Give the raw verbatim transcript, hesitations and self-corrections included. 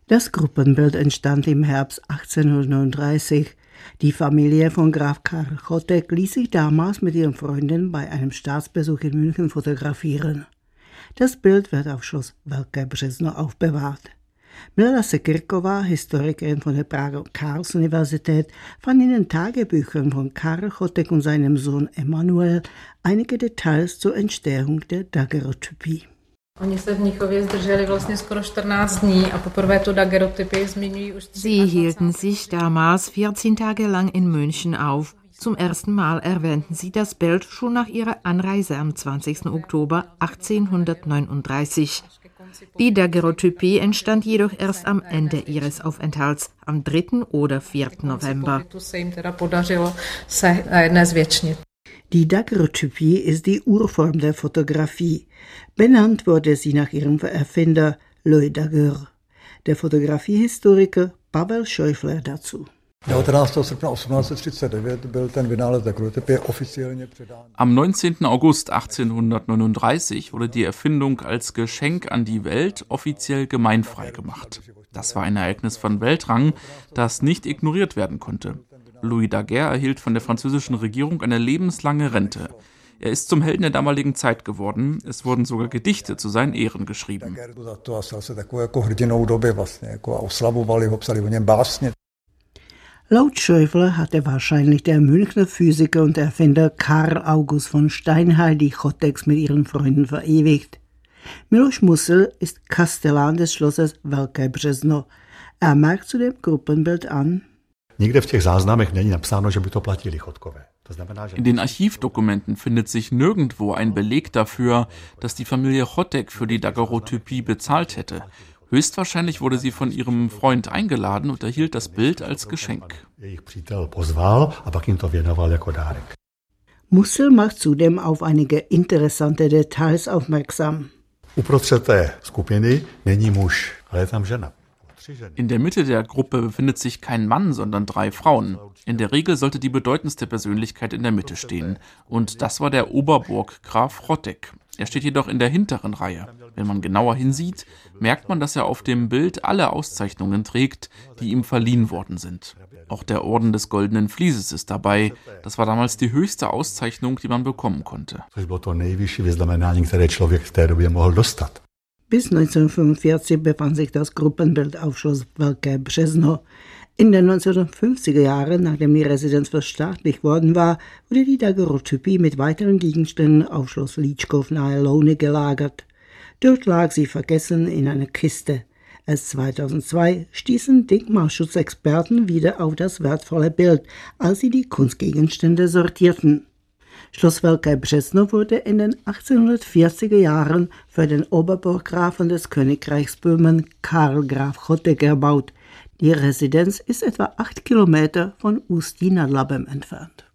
Das Gruppenbild entstand im Herbst achtzehnhundertneununddreißig. Die Familie von Graf Karl Chotek ließ sich damals mit ihren Freunden bei einem Staatsbesuch in München fotografieren. Das Bild wird auf Schloss Velké Březno aufbewahrt. Milada Sekirková, Historikerin von der Prager Karls-Universität, fand in den Tagebüchern von Karl Chotek und seinem Sohn Emanuel einige Details zur Entstehung der Daguerreotypie. Sie hielten sich damals vierzehn Tage lang in München auf. Zum ersten Mal erwähnten sie das Bild schon nach ihrer Anreise am zwanzigsten Oktober achtzehnhundertneununddreißig. Die Daguerreotypie entstand jedoch erst am Ende ihres Aufenthalts, am dritten oder vierten November. Die Daguerreotypie ist die Urform der Fotografie. Benannt wurde sie nach ihrem Erfinder Louis Daguerre. Der Fotografiehistoriker Pavel Scheufler dazu. Am neunzehnten August achtzehnhundertneununddreißig wurde die Erfindung als Geschenk an die Welt offiziell gemeinfrei gemacht. Das war ein Ereignis von Weltrang, das nicht ignoriert werden konnte. Louis Daguerre erhielt von der französischen Regierung eine lebenslange Rente. Er ist zum Helden der damaligen Zeit geworden. Es wurden sogar Gedichte zu seinen Ehren geschrieben. Laut Scheufler hatte wahrscheinlich der Münchner Physiker und Erfinder Karl August von Steinheil die Choteks mit ihren Freunden verewigt. Miloš Musil ist Kastellan des Schlosses Velké Březno. Er merkt zu dem Gruppenbild an: In den Archivdokumenten findet sich nirgendwo ein Beleg dafür, dass die Familie Chotek für die Daguerreotypie bezahlt hätte. Höchstwahrscheinlich wurde sie von ihrem Freund eingeladen und erhielt das Bild als Geschenk. Musil macht zudem auf einige interessante Details aufmerksam. In der Mitte der Gruppe befindet sich kein Mann, sondern drei Frauen. In der Regel sollte die bedeutendste Persönlichkeit in der Mitte stehen. Und das war der Oberburggraf Chotek. Er steht jedoch in der hinteren Reihe. Wenn man genauer hinsieht, merkt man, dass er auf dem Bild alle Auszeichnungen trägt, die ihm verliehen worden sind. Auch der Orden des Goldenen Vlieses ist dabei. Das war damals die höchste Auszeichnung, die man bekommen konnte. Bis neunzehnhundertfünfundvierzig befand sich das Gruppenbild auf Schloss Velké Březno. In den neunzehnhundertfünfziger Jahren, nachdem die Residenz verstaatlicht worden war, wurde die Daguerreotypie mit weiteren Gegenständen auf Schloss Líčkov nahe Louny gelagert. Dort lag sie vergessen in einer Kiste. Erst zweitausendzwei stießen Denkmalschutzexperten wieder auf das wertvolle Bild, als sie die Kunstgegenstände sortierten. Schloss Velké Březno wurde in den achtzehnhundertvierziger Jahren für den Oberburggrafen des Königreichs Böhmen Karl Graf Chotek erbaut. Die Residenz ist etwa acht Kilometer von Ústí nad Labem entfernt.